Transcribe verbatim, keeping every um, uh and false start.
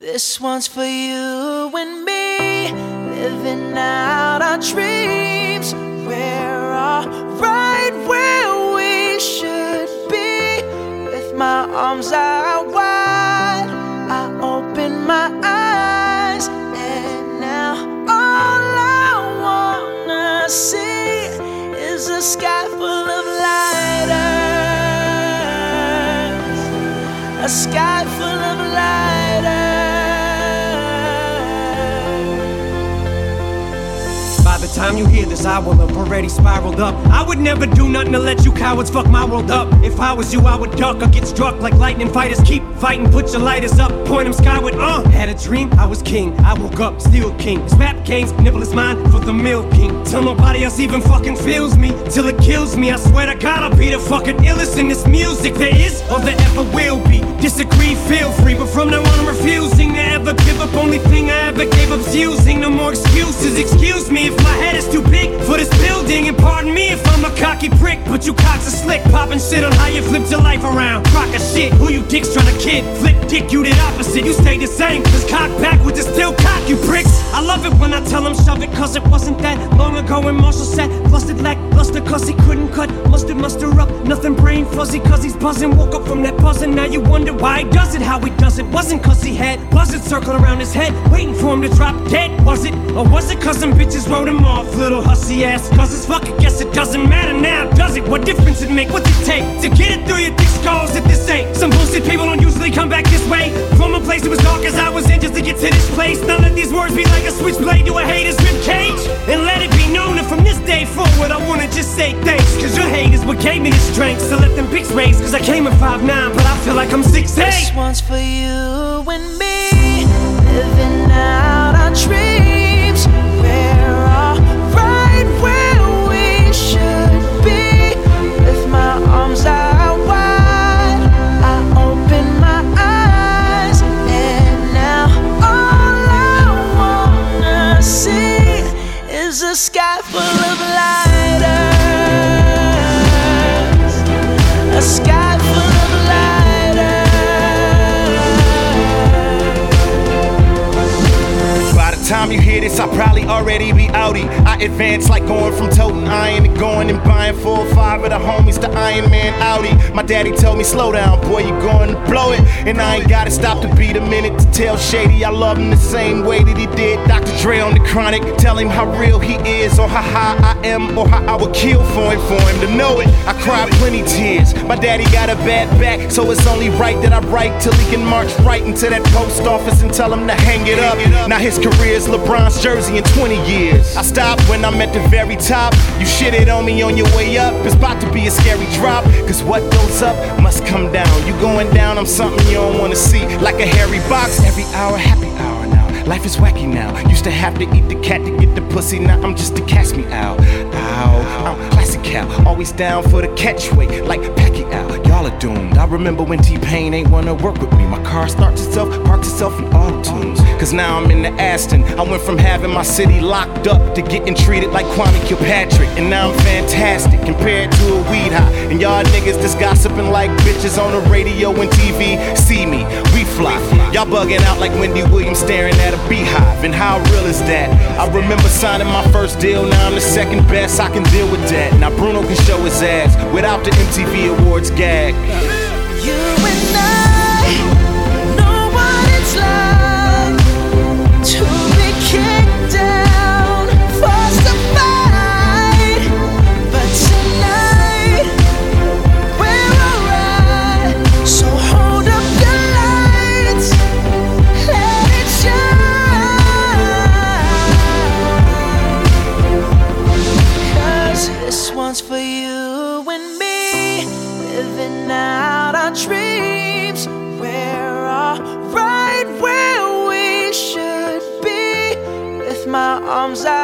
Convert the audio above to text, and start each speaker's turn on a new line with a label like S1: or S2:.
S1: This one's for you and me, living out our dreams. We're all right where we should be. With my arms out wide, I open my eyes, and now all I wanna see is a sky full of lighters, a sky full of lighters.
S2: By the time you hear this, I will have already spiraled up. I would never do nothing to let you cowards fuck my world up. If I was you, I would duck or get struck like lightning fighters. Keep fighting, put your lighters up, point them skyward. Uh, had a dream, I was king. I woke up, still king. This rap game's nibble is mine for the milking. Till nobody else even fucking feels me, till it kills me. I swear to God, I'll be the fucking illest in this music there is or there ever will be. Disagree, feel free, but from now on I'm refusing to ever give up. Only thing I ever gave up's using. No more excuses. Excuse me if my head is too big for this building, and pardon me if I'm a cocky prick, but you cocks are slick, popping shit on how you flipped your life around. Crock of shit, who you dicks trying to kid? Flip dick, you did opposite, you stayed the same. Cause cock backwards is still cock, you pricks. I love it when I tell them shove it, cause it wasn't that long ago when Marshall said busted lackluster cause he couldn't cut mustard muster up, nothing brain fuzzy cause he's buzzing. Woke up from that buzzing, now you wonder why he does it, how he does it. Wasn't cause he had buzzards circling around his head, waiting for him to drop dead, was it? Or was it cause some bitches wrote him off, little hussy ass? Cause it's fuck, I guess it doesn't matter now, does it? What difference it make? What's it take to get it through your thick skulls if this ain't some bullshit? People don't usually come back this way from a place that was dark as I was in just to get to this place. Now let these words be like a switchblade to a hater's ribcage, and let it be known that from this day forward I wanna just say thanks, cause your hate is what gave me the strength. So let them pics raise, cause I came at five nine, but I feel like I'm six eight.
S1: This one's for you and me, living out our dreams. We're all right where we should be. With my arms out wide, I open my eyes, and now all I wanna see is a sky full of lighters, a sky full of
S3: Time you hear this, I'll probably already be outie. I advance like going from toting iron to going and buying four or five of the homies to Iron Man Audi. My daddy told me, slow down, boy, you going to blow it. And I ain't gotta stop to beat a minute to tell Shady I love him the same way that he did Doctor Dre on the Chronic. Tell him how real he is, or how high I am, or how I would kill for him, for him to know it. I cried plenty tears. My daddy got a bad back, so it's only right that I write till he can march right into that post office and tell him to hang it up. Now his career is LeBron's jersey in twenty years. I stopped when I'm at the very top. You shitted on me on your way up. It's about to be a scary drop, cause what goes up must come down. You going down, I'm something you don't wanna see. Like a hairy box, every hour, happy hour now. Life is wacky now. Used to have to eat the cat to get the pussy. Now I'm just a catch me out. Ow, I'm classic cow. Always down for the catchweight, like Pacquiao. Y'all are doomed. I remember when T-Pain ain't wanna work with me. My car starts itself, parks itself in auto-tunes. Cause now I'm in the Aston. I went from having my city locked up to getting treated like Kwame Kilpatrick. And now I'm fantastic compared to a weed high. And y'all niggas just gossiping like bitches on the radio and T V. See me, we fly. Y'all bugging out like Wendy Williams staring at a beehive. And how real is that? I remember signing my first deal. Now I'm the second best, I can deal with that. Now Bruno can show his ass without the M T V Awards gag.
S1: You and I know what it's like to be kicked down, forced to fight. But tonight we're alright. So hold up your lights, let it shine. Cause this one's for you and me, living out our dreams. We're all right where we should be. With my arms out